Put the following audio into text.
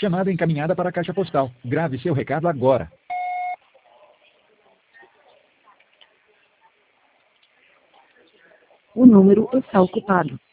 Chamada encaminhada para a caixa postal. Grave seu recado agora. O número está ocupado.